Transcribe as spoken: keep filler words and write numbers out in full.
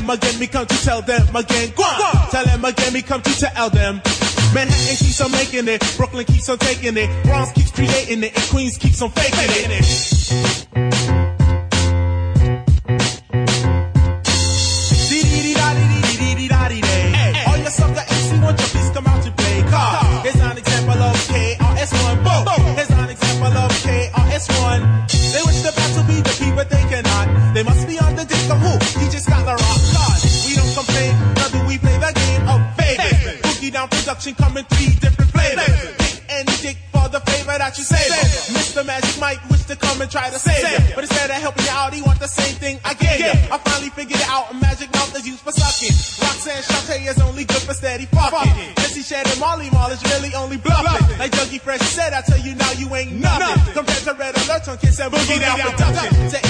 them again, me come to tell them again. Go on. Tell them again, me come to tell them. Manhattan keeps on making it, Brooklyn keeps on taking it, Bronx keeps creating it, and Queens keeps on faking it. Dee-dee-dee-da-dee-dee-dee-dee-da-dee-day. All your sucker M C want your piece come out to play. Car. Here's an example of K R S One. Boom. Here's an example of K R S One. They wish the battle be the people they cannot. They must be on the dick of who? He just got the rock card. We don't complain, nor do we play the game of favorites. Boogie down production coming three different flavors. Dick and dick for the flavor that you save. Mister Magic Mike wish to come and try to save you, but instead of helping you out, he want the same thing I gave you. I finally figured it out. A magic mouth is used for sucking. Roxanne Shante is only good for steady fucking. Jesse Shed and Molly Mall is really only bluffing. Like Dougie Fresh said, I tell you now you ain't nothing compared to Red Alert on Kiss and Boogie Down production.